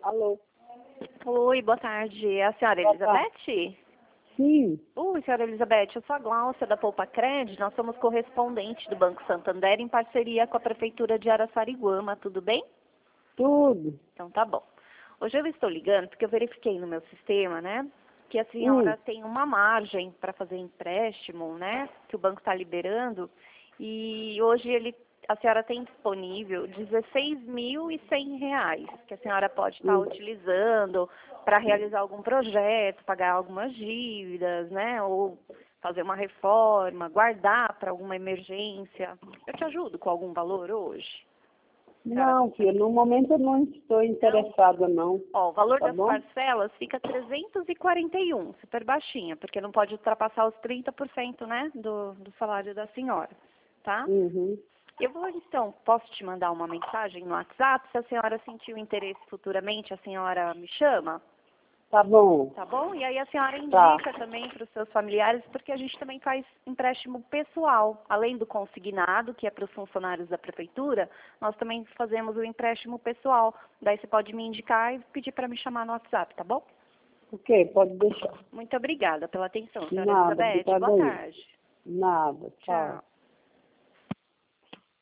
Alô? Oi, boa tarde. É a senhora Boa tarde. Elizabeth? Sim, Oi, senhora Elizabeth, eu sou a Gláucia da Poupa Cred, nós somos correspondente do Banco Santander em parceria com a Prefeitura de Araçariguama, tudo bem? tudo. Então tá bom. Hoje eu estou ligando porque eu verifiquei no meu sistema, né, que a Hum, senhora tem uma margem para fazer empréstimo, né, que o banco está liberando, e hoje a senhora tem disponível R$ 16.100 que a senhora pode estar hum. utilizando para realizar algum projeto, pagar algumas dívidas, né, ou fazer uma reforma, guardar para alguma emergência. Eu te ajudo com algum valor hoje? Senhora, Não, filha, no momento eu não estou não? interessada, não. Ó, o valor Tá das bom? parcelas fica 341, super baixinha, porque não pode ultrapassar os 30%, né, do salário da senhora, tá? Uhum. Eu vou, então, posso te mandar uma mensagem no WhatsApp, se a senhora sentir o interesse futuramente, a senhora me chama, Tá bom. tá bom? E aí a senhora Tá. indica também para os seus familiares, porque a gente também faz empréstimo pessoal, além do consignado, que é para os funcionários da prefeitura, nós também fazemos o empréstimo pessoal. Daí você pode me indicar e pedir para me chamar no WhatsApp, tá bom? Ok, pode deixar. Muito obrigada pela atenção, senhora Nada, Elizabeth. Boa obrigada aí. tarde. Nada, tchau. Tchau.